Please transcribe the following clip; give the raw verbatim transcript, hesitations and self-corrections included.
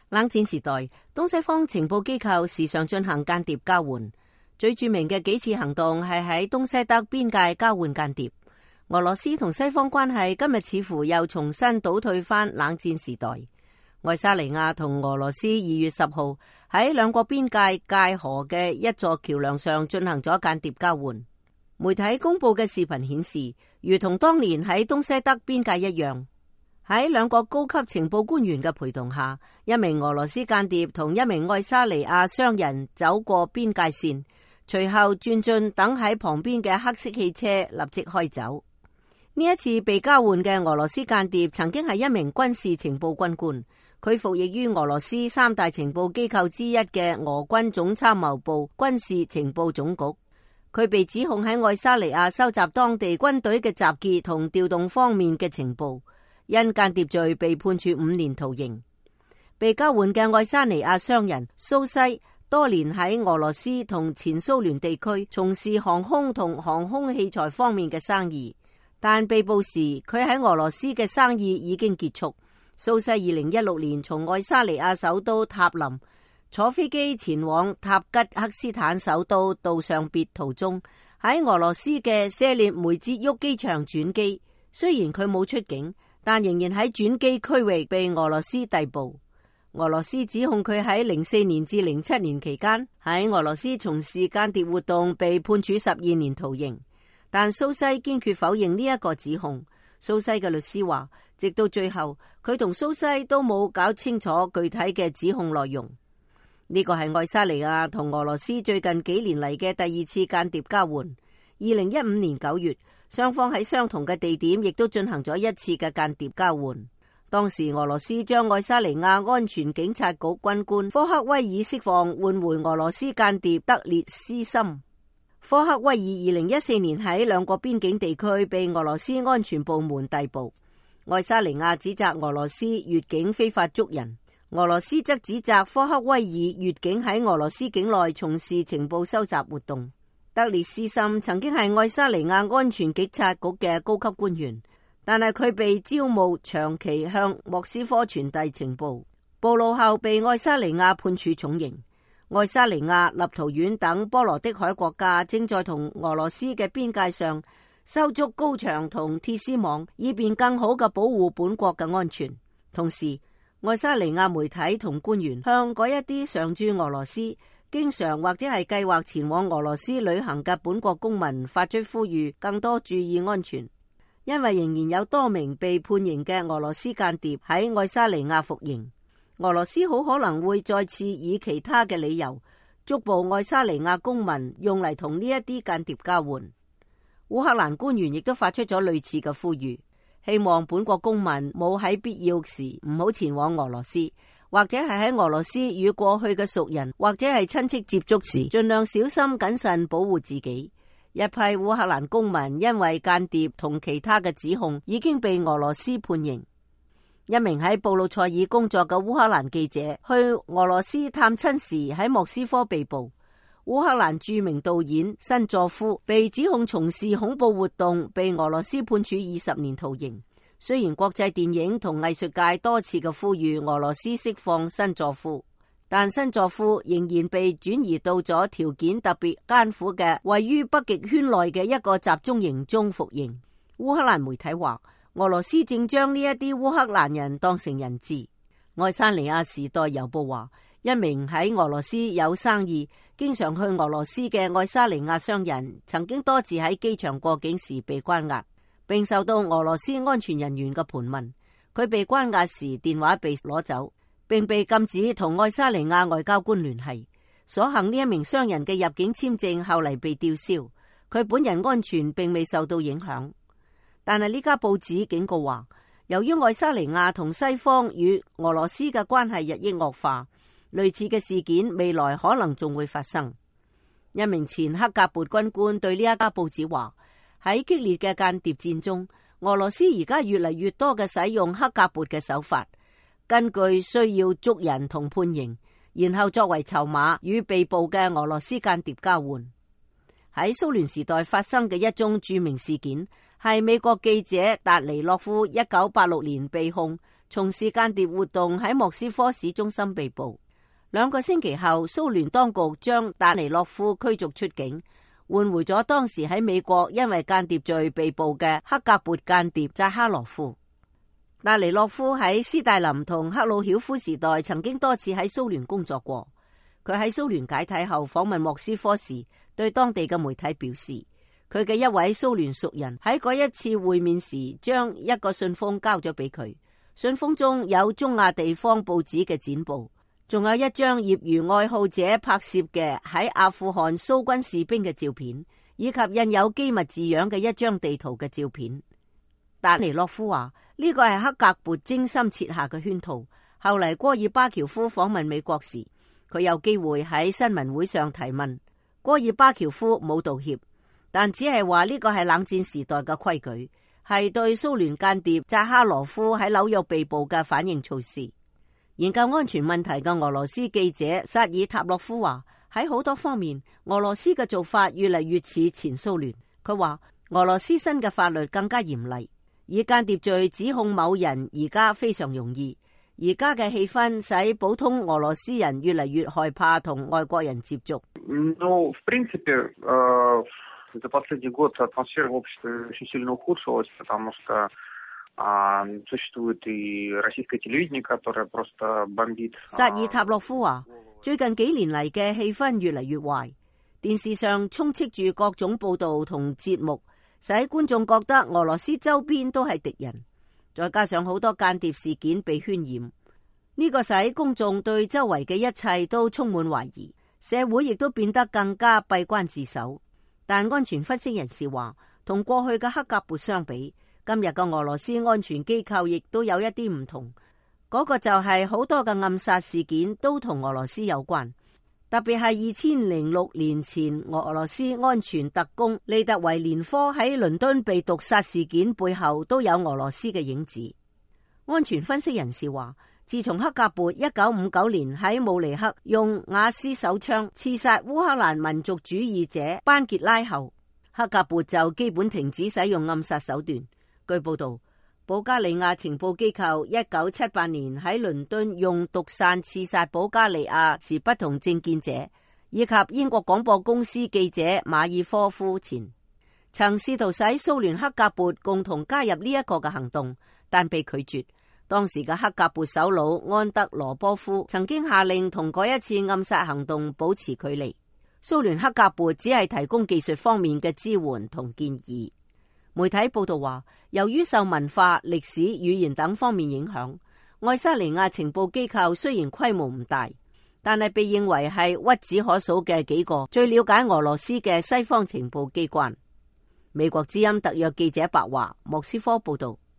冷戰時代，東西方情報機構時常進行間諜交換，最著名嘅幾次行動係喺東西德邊界交換間諜。俄羅斯同西方關係今日似乎又重新倒退翻冷戰時代。愛沙尼亞同俄羅斯二月十號喺兩國邊界界河嘅一座橋樑上進行咗間諜交換。媒體公布嘅視頻顯示，如同當年喺東西德邊界一樣，喺兩國高級情報官員嘅陪同下，一名俄羅斯間諜同一名愛沙尼亞商人走過邊界線，隨後轉進等喺旁邊嘅黑色汽車，立即開走。呢一次被交換嘅俄羅斯間諜曾經係一名軍事情報軍官，佢服役於俄羅斯三大情報機構之一嘅俄軍總參謀部軍事情報總局。佢被指控喺愛沙尼亞收集當地軍隊嘅集結同調動方面嘅情報，因間諜罪被判處五年徒刑。被交換嘅愛沙尼亞商人蘇西多年喺俄羅斯同前蘇聯地區從事航空同航空器材方面嘅生意。但被捕時，佢喺俄羅斯嘅生意已經結束。蘇西二零一六年從愛沙尼亞首都塔林坐飛機前往塔吉克斯坦首都杜尚別途中，喺俄羅斯嘅謝列梅捷沃機場轉機。雖然佢冇出境，但仍然喺轉機區域被俄羅斯逮捕。俄羅斯指控佢喺零四年至零七年期間喺俄羅斯從事間諜活動，被判處十二年徒刑。但蘇西堅決否認呢一個指控。蘇西嘅律師話，直到最後，佢同蘇西都冇搞清楚具體嘅指控內容。呢個係愛沙尼亞同俄羅斯最近幾年嚟嘅第二次間諜交換。二零一五年九月，雙方喺相同嘅地點亦都進行咗一次嘅間諜交換。當時俄羅斯將愛沙尼亞安全警察局軍官科克威爾釋放，換回俄羅斯間諜德列斯森。科克威爾二零一四年喺兩國邊境地區被俄羅斯安全部門逮捕。愛沙尼亞指責俄羅斯越境非法捉人，俄羅斯則指責科克威爾越境喺俄羅斯境內從事情報收集活動。德列斯森曾經係愛沙尼亞安全警察局嘅高級官員，但係佢被招募長期向莫斯科傳遞情報，暴露後被愛沙尼亞判處重刑。愛沙尼亞、立陶宛等波羅的海國家正在同俄羅斯嘅邊界上修築高牆同鐵絲網，以便更好嘅保護本國嘅安全。同時，愛沙尼亞媒體同官員向嗰一啲常駐俄羅斯、經常或者係計劃前往俄羅斯旅行嘅本國公民發出呼籲，更多注意安全，因為仍然有多名被判刑嘅俄羅斯間諜喺愛沙尼亞服刑。俄羅斯好可能會再次以其他嘅理由捉捕愛沙尼亞公民，用嚟同呢一啲間諜交換。烏克蘭官員亦都發出咗類似嘅呼籲，希望本國公民冇喺必要時唔好前往俄羅斯，或者係喺俄羅斯與過去嘅熟人或者係親戚接觸時，盡量小心謹慎保護自己。一批烏克蘭公民因為間諜同其他嘅指控，已經被俄羅斯判刑。一名喺布魯塞爾工作嘅烏克蘭記者去俄羅斯探親時喺莫斯科被捕。烏克蘭著名導演辛佐夫被指控從事恐怖活動，被俄羅斯判處二十年徒刑。雖然國際電影同藝術界多次嘅呼籲俄羅斯釋放辛佐夫，但辛佐夫仍然被轉移到咗條件特別艱苦嘅位於北極圈內嘅一個集中營中服刑。烏克蘭媒體話，俄羅斯正將呢一啲烏克蘭人當成人質。愛沙尼亞時代郵報話，一名喺俄羅斯有生意、經常去俄羅斯嘅愛沙尼亞商人，曾經多次喺機場過境時被關押，並受到俄羅斯安全人員嘅盤問。佢被關押時電話被攞走，並被禁止同愛沙尼亞外交官聯繫。所幸呢一名商人嘅入境簽證後嚟被吊銷，佢本人安全並未受到影響。但係呢家報紙警告話，由於愛沙尼亞同西方與俄羅斯嘅關係日益惡化，類似嘅事件未來可能仲會發生。一名前克格勃軍官對呢一家報紙話，喺激烈嘅間諜戰中，俄羅斯而家越嚟越多嘅使用克格勃嘅手法，根據需要捉人同判刑，然後作為籌碼與被捕嘅俄羅斯間諜交換。喺蘇聯時代發生嘅一宗著名事件，係美國記者達尼洛夫一九八六年被控從事間諜活動喺莫斯科市中心被捕。兩個星期後，蘇聯當局將達尼洛夫驅逐出境，換回咗當時喺美國因為間諜罪被捕嘅克格勃間諜扎哈羅夫。達尼洛夫喺斯大林同赫魯曉夫時代曾經多次喺蘇聯工作過。佢喺蘇聯解體後訪問莫斯科時，對當地嘅媒體表示，佢嘅一位蘇聯熟人喺嗰一次會面時，將一個信封交咗俾佢。信封中有中亞地方報紙嘅剪報，仲有一張業餘愛好者拍攝嘅喺阿富汗蘇軍士兵嘅照片，以及印有機密字樣嘅一張地圖嘅照片。達尼洛夫話呢個係克格勃精心設下嘅圈套。後嚟戈爾巴喬夫訪問美國時，佢有機會喺新聞會上提問，戈爾巴喬夫冇道歉，但只係話呢個係冷戰時代嘅規矩，係對蘇聯間諜扎哈羅夫喺紐約被捕嘅反應措施。研究安全問題嘅俄羅斯記者薩爾塔洛夫話，喺好多方面，俄羅斯嘅做法越嚟越似前蘇聯。佢話俄羅斯新嘅法律更加嚴厲，以間諜罪指控某人而家非常容易。而家嘅氣氛使普通俄羅斯人越嚟越害怕同外國人接觸。 No, в принципе, за последний год атмосфера в обществе очень сильно ухудшилась, потому что существует и российское телевидение, которое просто бомбит。 薩爾塔洛夫話，最近幾年嚟嘅氣氛越嚟越壞，電視上充斥住各種報道同節目，使觀眾覺得俄羅斯周邊都係敵人。再加上好多間諜事件被渲染，呢個使公眾對周圍嘅一切都充滿懷疑，社會亦都變得更加閉關自守。但安全分析人士話，同過去嘅克格勃相比，今日嘅俄羅斯安全機構亦都有一啲唔同。嗰個就係好多嘅暗殺事件都同俄羅斯有關，特別係二千零六年前俄羅斯安全特工利特維連科喺倫敦被毒殺事件背後都有俄羅斯嘅影子。安全分析人士話，自從克格勃一九五九年喺慕尼黑用瓦斯手槍刺殺烏克蘭民族主義者班傑拉後，克格勃就基本停止使用暗殺手段。據報道，保加利亞情報機構一九七八年喺倫敦用毒傘刺殺保加利亞持不同政見者，以及英國廣播公司記者馬爾科夫前曾試圖使蘇聯克格勃共同加入呢一個嘅行動，但被拒絕。當時嘅克格勃首腦安德羅波夫曾經下令同嗰一次暗殺行動保持距離。蘇聯克格勃只係提供技術方面嘅支援同建議。媒體報道話，由於受文化、歷史、語言等方面影響，愛沙尼亞情報機構雖然規模唔大，但係被認為係屈指可數嘅幾個最了解俄羅斯嘅西方情報機關。美國之音特約記者白華，莫斯科報道。